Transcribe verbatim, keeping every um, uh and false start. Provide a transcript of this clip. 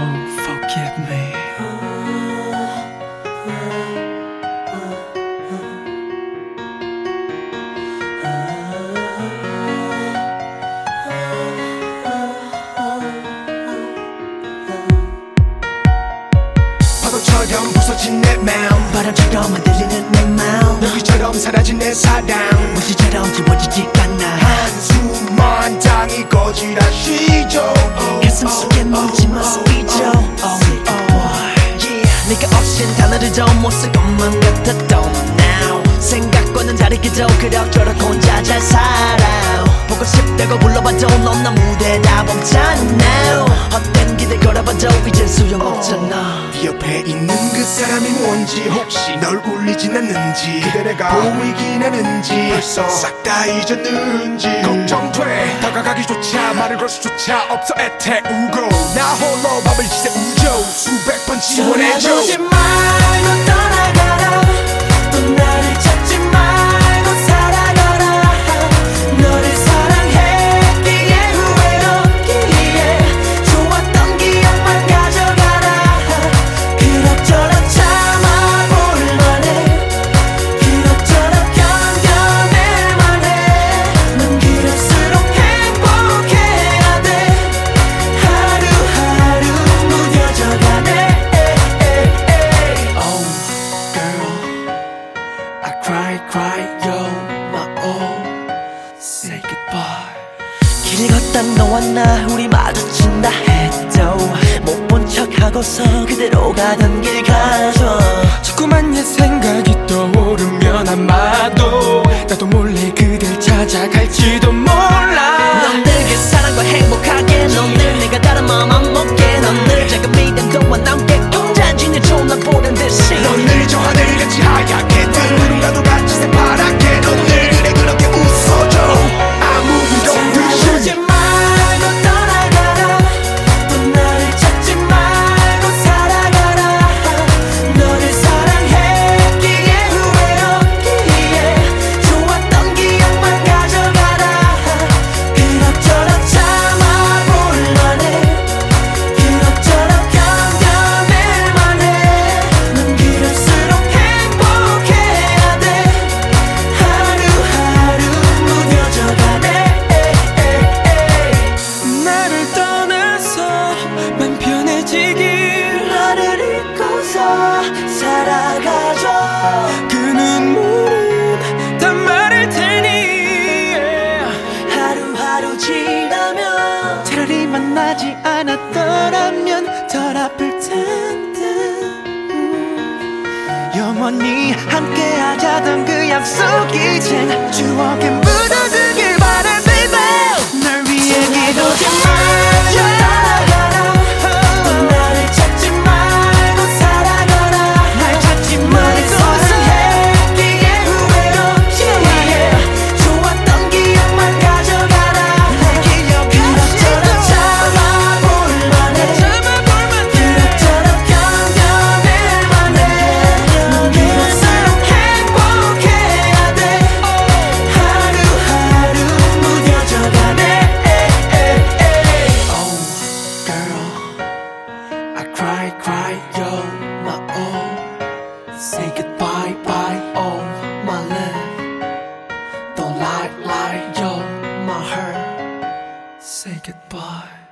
forgive me. 파도처럼 부서진 내 마음, 바람처럼 흔들리는 내 마음, 너희처럼 사라진 내 사랑, 무시처럼 지워지지 않아. 한숨만 당이 거지라시죠. 가슴 속에 묻지마 스피죠. 네가 없인 단어를 못쓸 것만 같았던 now. 생각과는 다르게도 그럭저럭 혼자 잘 살아. 보고 싶다고 불러봐도 넌 나 무대에 다 멈췄나. 헛된 기대 걸어봐도 이젠 소용없잖아. 네 옆에 있는 그 사람이 뭔지, 혹시 널 울리진 않는지, 그대 내가 보이긴 하는지, 벌써 싹 다 잊었는지 걱정돼. 다가가기조차 말을 걸 수조차 없어 애태우고, 나 홀로 밤을 지새우죠. 수백 번 지원해줘. 떠나보지 말고 떠나가라. 또 나를 찾지 말고 살아가라. 너를 사랑했기에 후회롭기에 좋았던 기억만 가져가라. 그럭저럭 참아볼만해. 그럭저럭 견뎌낼만해. 넌 그럴수록 행복해야 돼. 하루하루 무뎌져가네. Cry, cry, yo, my all, say goodbye. 길을 걷다 너와 나 우리 마주친다 해도 못 본 척하고서 그대로 가던 길 가죠. 자꾸만 옛 생각이 떠오르면 아마도 나도 몰래 그댈 찾아갈지도 몰라. 넌 늘 그 사랑과 행복하게, 넌 늘 내가 다른 마음 안 먹게, 넌 늘 작은 믿음도와 남게 혼자 지내줘 난 보란 듯이. 넌 늘 저 하늘같이 하얗게, 뜬 누군가도 같이 새파랗게, 넌 늘 그래 그렇게 웃어줘. 아무 일도 없듯이. 떠나보지 말고 떠나가라. 또 나를 찾지 말고 살아가라. 너를 사랑했기에 후회롭기에 좋았던 기억만 가져가라. 그럭저럭 참아볼만해. 그럭저럭 견뎌낼만해. 넌 그럴수록 행복해야 돼. 하루하루 무뎌져가네. 나를 떠나서 맘 편해지길, 너를 잊고서 살아가줘. 그 눈물은 다 마를 테니. 하루하루 지나면 차라리 만나지 않았더라면 덜 아플 텐데. 음. 영원히 함께하자던 그 약속 이젠 추억에 묻어두길 바래 baby. 널 위해 기도지 말고 떠나가라. 또 나를 찾지 말고 살아가라. 날 찾지 말고 사랑했기에 후회롭기에 좋았던 기억만 가져가라. 날 기억하시고 참아볼만해. 그럭저럭 견뎌낼만해. 넌 그럴수록 행복해야 돼. 하루하루 무뎌져가네. Oh girl, I cry, cry, yo, my all. Say goodbye, bye, oh my love. Don't lie, lie, yo, my heart. Say goodbye.